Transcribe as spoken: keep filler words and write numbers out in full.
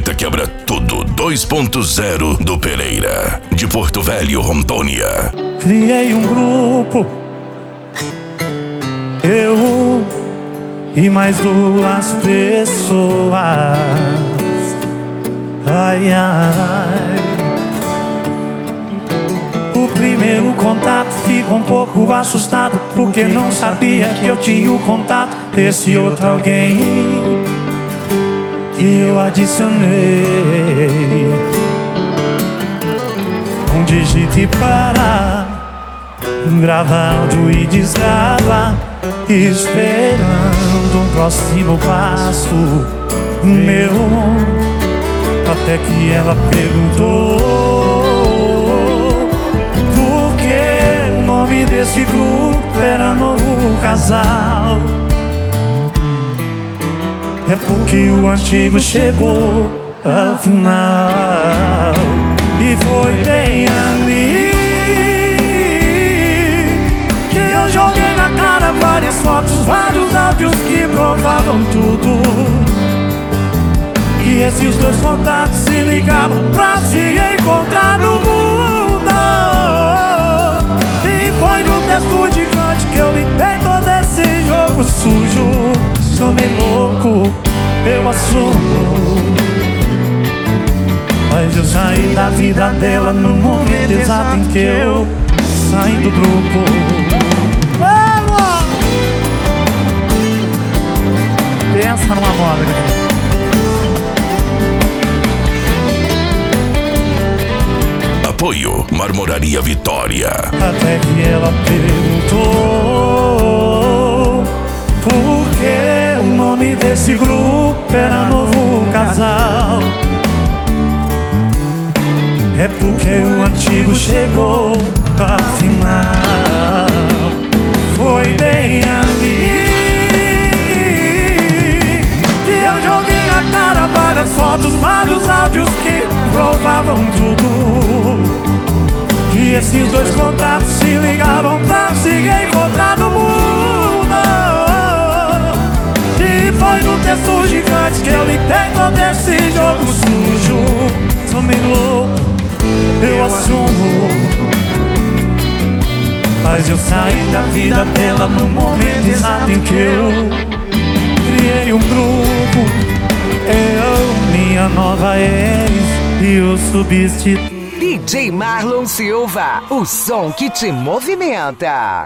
Fita Quebra Tudo dois ponto zero do Pereira, de Porto Velho, Rondônia. Criei um grupo, eu e mais duas pessoas. Ai, ai. O primeiro contato ficou um pouco assustado, porque não sabia que eu tinha o contato desse outro alguém que eu adicionei. Um digite para, grava áudio e desgrava, esperando um próximo passo meu. Até que ela perguntou por que o nome desse grupo era Novo Casal. É porque o antigo chegou ao final. E foi bem ali que eu joguei na cara várias fotos, vários áudios que provavam tudo. E esses dois contatos se ligavam pra se encontrar no mundo. E foi no texto gigante que eu limpei todo esse jogo sujo. Sou meio louco, eu assumo, mas eu saí da vida dela no momento exato em que eu saí do grupo. Pensa numa moda, galera. Apoio Marmoraria Vitória. Até que ela perguntou por que o nome desse grupo era Novo Casal. É porque o antigo chegou ao final. Foi bem ali que eu joguei na cara várias fotos, vários áudios que provavam tudo. E esses dois contatos se ligavam pra se encontrar no mundo. E foi no texto gigante que eu limpei todo esse jogo sujo. Sou meio louco, eu assumo, mas eu saí da vida dela no momento exato em que eu criei um grupo. Eu, minha nova ex e o substituto. D J Marlon Silva, o som que te movimenta.